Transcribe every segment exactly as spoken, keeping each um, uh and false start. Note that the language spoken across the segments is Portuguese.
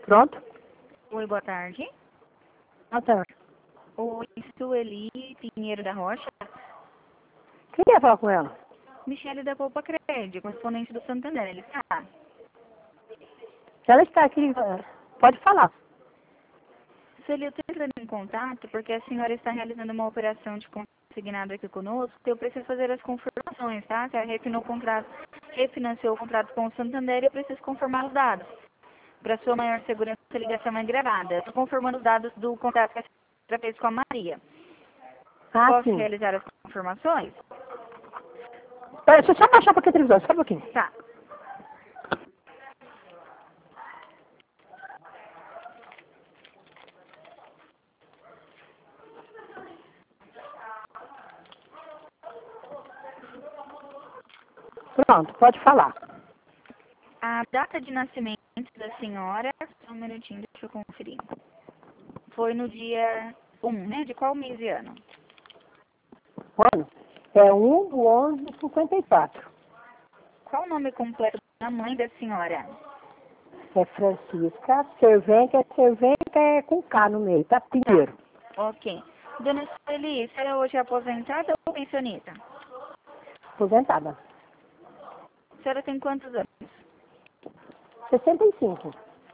Pronto? Oi, boa tarde. Boa tarde. Oi, Sueli Pinheiro da Rocha. Quem quer falar com ela? Michele da Poupa Crédito, correspondente do Santander. Ele está? Ela está aqui. eh, Pode falar. Sueli, eu estou entrando em contato porque a senhora está realizando uma operação de consignado aqui conosco. Eu preciso fazer as confirmações, tá? A senhora refinou o contrato, refinanciou o contrato com o Santander e eu preciso confirmar os dados. Para sua maior segurança, a ligação é gravada. Estou confirmando os dados do contrato que a senhora fez com a Maria. Ah, Posso sim. realizar as confirmações? Pera, deixa eu só baixar um pouquinho a televisão, só um pouquinho. Tá. Pronto, pode falar. A data de nascimento da senhora, só um minutinho, deixa eu conferir. Foi no dia um, né? De qual mês e ano? Ano é um do onze de cinquenta e quatro. Qual o nome completo da mãe da senhora? É Francisca Cervenca, Cervenca é com K no meio, tá? Pinheiro. Ok. Dona Sueli, a senhora hoje é aposentada ou pensionista? Aposentada. A senhora tem quantos anos? sessenta e cinco.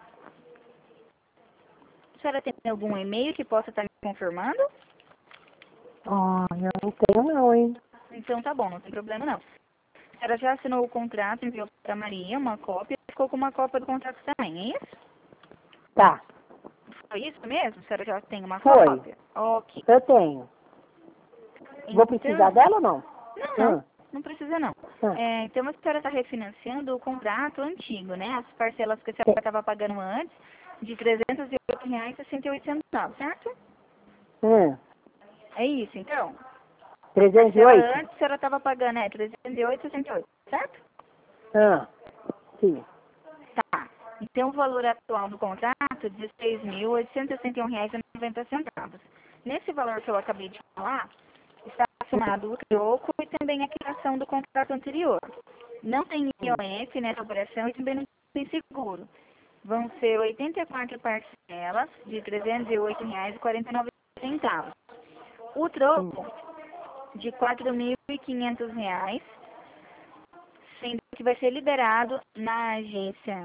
A senhora tem algum e-mail que possa estar me confirmando? Ah, eu não tenho não, hein? Então tá bom, não tem problema não. A senhora já assinou o contrato, enviou para Maria uma cópia, ficou com uma cópia do contrato também, é isso? Tá, Foi isso mesmo? A senhora já tem uma foi. cópia? Ok. Eu tenho. Vou precisar Então, dela ou não? não, não, Hum, não precisa não. hum. É, então a senhora está refinanciando o contrato antigo, né? As parcelas que a senhora Sim. estava pagando antes, de trezentos e oito reais e sessenta e oito centavos, certo? Hum. É isso, então. trezentos e Parcela oito? antes a senhora estava pagando, é, trezentos e oito e sessenta e oito, certo? Ah, sim. Tá. Então o valor atual do contrato é dezesseis mil oitocentos e sessenta e um reais e noventa centavos. Nesse valor que eu acabei de falar, está somado o troco e também a quitação do contrato anterior. Não tem I O F nessa operação e também não tem seguro. Vão ser oitenta e quatro parcelas de trezentos e oito reais e quarenta e nove centavos. O troco de quatro mil e quinhentos reais, sendo que vai ser liberado na agência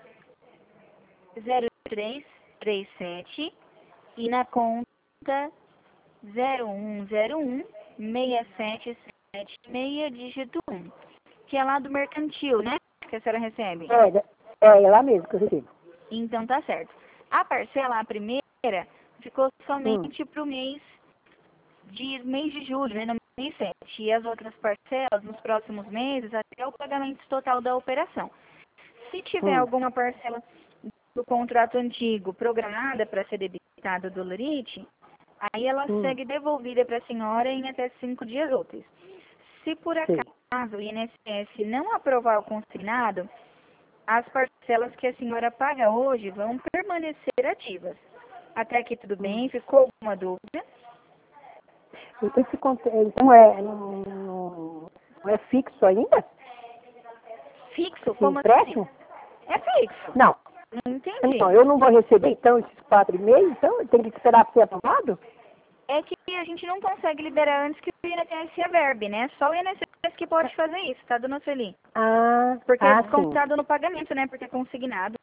zero três três sete e na conta zero um zero um seis sete sete seis dígito um, que é lá do mercantil, né? Que a senhora recebe. É, é, é lá mesmo que eu recebo. Então tá certo. A parcela, a primeira, ficou Hum. somente para o mês de mês de julho, né? No mês sete. E as outras parcelas nos próximos meses até o pagamento total da operação. Se tiver Hum. alguma parcela do contrato antigo programada para ser debitada do Lorite, aí ela Hum. segue devolvida para a senhora em até cinco dias úteis. Se por Sim. acaso o I N S S não aprovar o consignado, as parcelas que a senhora paga hoje vão permanecer ativas. Até aqui tudo bem? Ficou alguma dúvida? Então, esse conte- então é, não, não- não é fixo ainda? Fixo? Esse Como assim? empréstimo? É fixo. Não. Não entendi. Não, eu não vou receber então esses quatro e meio, então eu tenho que esperar para ser aprovado? É que a gente não consegue liberar antes que o I N S S averbe, né? Só o I N S S que pode fazer isso, tá, dona Sueli? Ah, Porque é ah, sim. descontado no pagamento, né? Porque é consignado,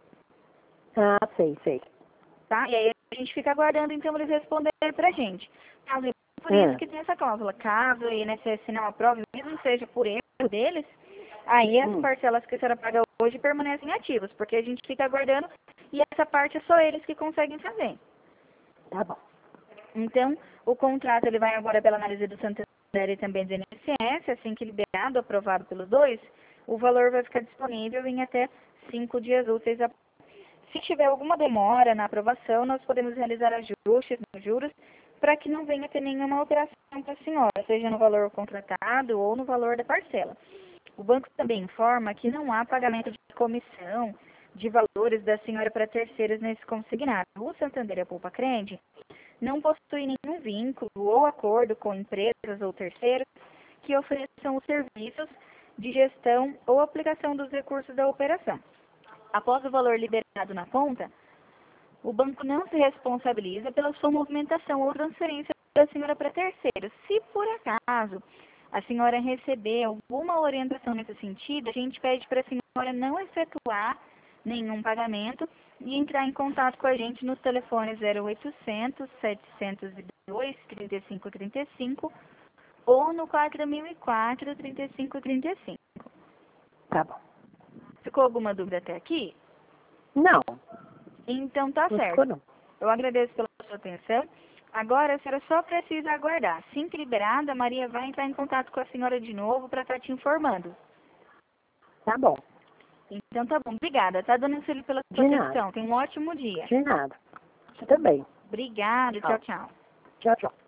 Ah, sei, sei. tá? E aí a gente fica aguardando, então, eles responderem pra gente. Caso, por isso Ah, que tem essa cláusula. Caso o I N S S não aprove, mesmo seja por erro deles, aí as hum, parcelas que a senhora paga hoje permanecem ativas, porque a gente fica aguardando e essa parte é só eles que conseguem fazer. tá bom. Então, o contrato ele vai agora pela análise do Santander e também do I N S S, assim que liberado, aprovado pelos dois, o valor vai ficar disponível em até cinco dias úteis. Se tiver alguma demora na aprovação, nós podemos realizar ajustes nos juros para que não venha ter nenhuma alteração para a senhora, seja no valor contratado ou no valor da parcela. O banco também informa que não há pagamento de comissão de valores da senhora para terceiros nesse consignado. O Santander e a Poupa Crédito não possui nenhum vínculo ou acordo com empresas ou terceiros que ofereçam os serviços de gestão ou aplicação dos recursos da operação. Após o valor liberado liberado na conta, o banco não se responsabiliza pela sua movimentação ou transferência da senhora para terceiros. Se por acaso a senhora receber alguma orientação nesse sentido, a gente pede para a senhora não efetuar nenhum pagamento e entrar em contato com a gente nos telefones zero oitocentos, setecentos e dois, trinta e cinco trinta e cinco ou no quatro mil e quatro, trinta e cinco trinta e cinco. Tá bom. Ficou alguma dúvida até aqui? Não, Então tá não certo. ficou não. Eu agradeço pela sua atenção. Agora a senhora só precisa aguardar. Assim que liberada, a Maria vai entrar em contato com a senhora de novo para estar te informando. Tá bom. Então tá bom. Obrigada, tá, dona Cília, pela De sua nada. atenção. Tenha um ótimo dia. De nada. Você também. Obrigada. Tchau, tchau. Tchau, tchau.